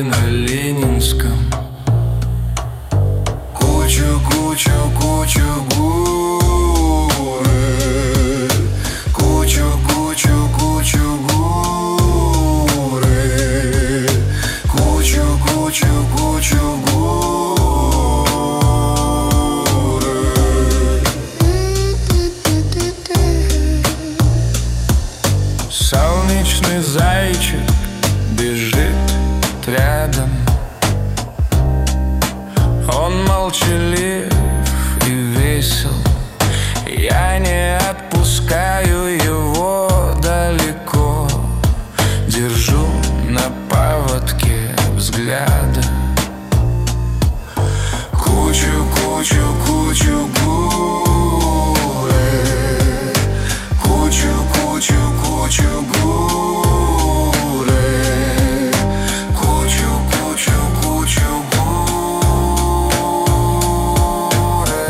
на Ленинском. Кучу, кучу, кучу горы, кучу, кучу, кучу горы, кучу, кучу, кучу горы. Солнечный зайчик бежит рядом. Он молчалив и весел. Я не отпускаю его далеко. Держу на поводке взгляда. Кучу, кучу, кучу горы, кучу, кучу, кучу горы, кучу, кучу, кучу горы.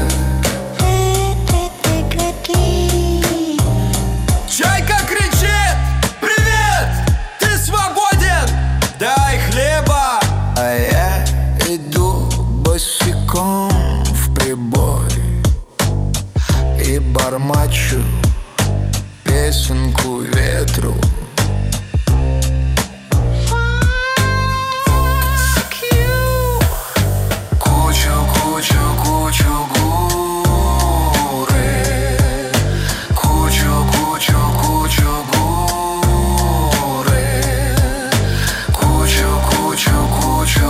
Чайка кричит: привет, ты свободен, дай хлеба. А я иду босиком в прибой и бормочу песенку ветру. Кучу, кучу, кучу горы, кучу, кучу, кучу горы, кучу, кучу, кучу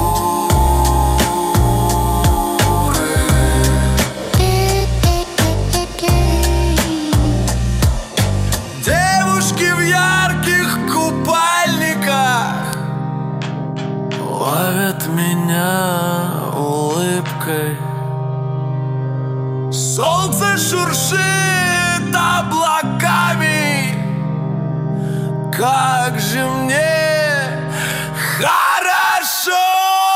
горы. Девушки в ярких купальниках ловят меня улыбкой. Солнце шуршит облаками. Как же мне хорошо!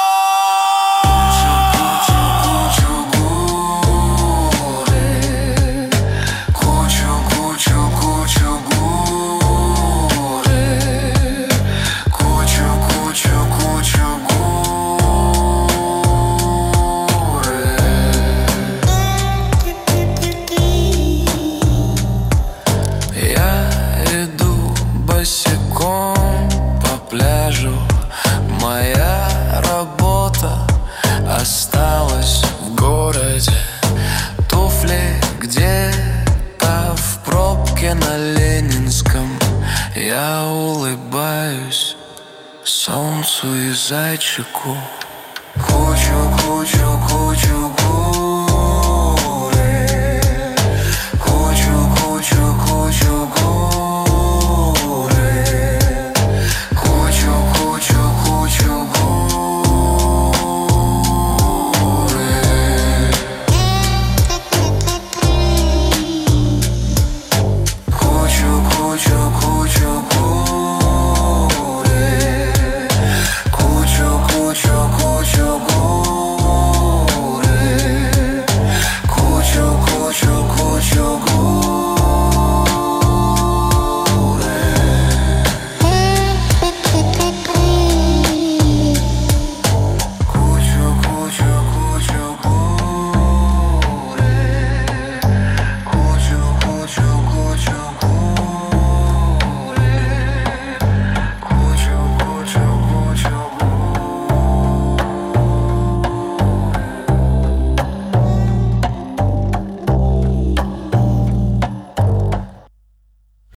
Босиком по пляжу. Моя работа осталась в городе. Туфли где-то в пробке на Ленинском. Я улыбаюсь солнцу и зайчику.